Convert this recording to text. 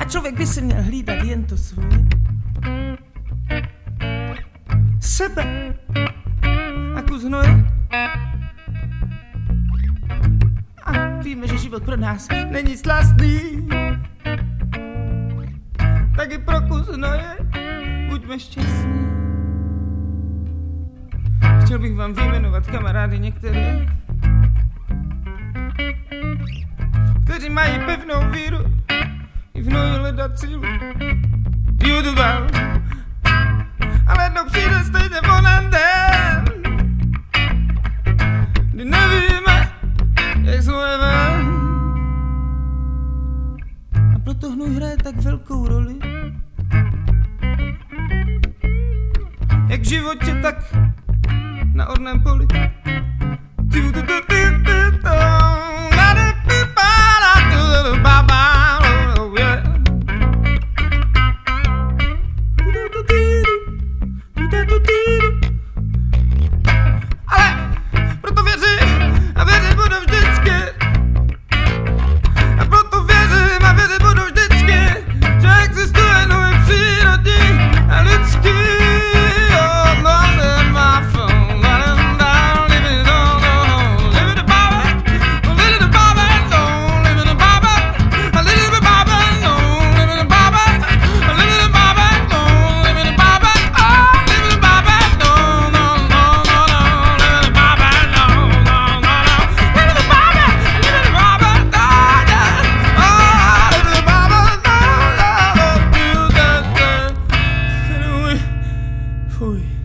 člověk by si měl hlídat jen to svoje. Sebe a kus hnoje. A víme, že život pro nás není slastný. Taky pro kus hnoje buďme šťastní. Chtěl bych vám vyjmenovat kamarády některé, kteří mají pevnou víru i v hnoji hledat sílu. Ale jednou přijde stejně onen den, kdy nevíme, jak jsme ven. A proto hnůj hraje tak velkou roli, jak v životě, tak na orném poli. Ale proto věřím a věřit budu vždycky. A proto věřím a věřit budu vždycky, že existuje nové přírodní a lidský. Fui.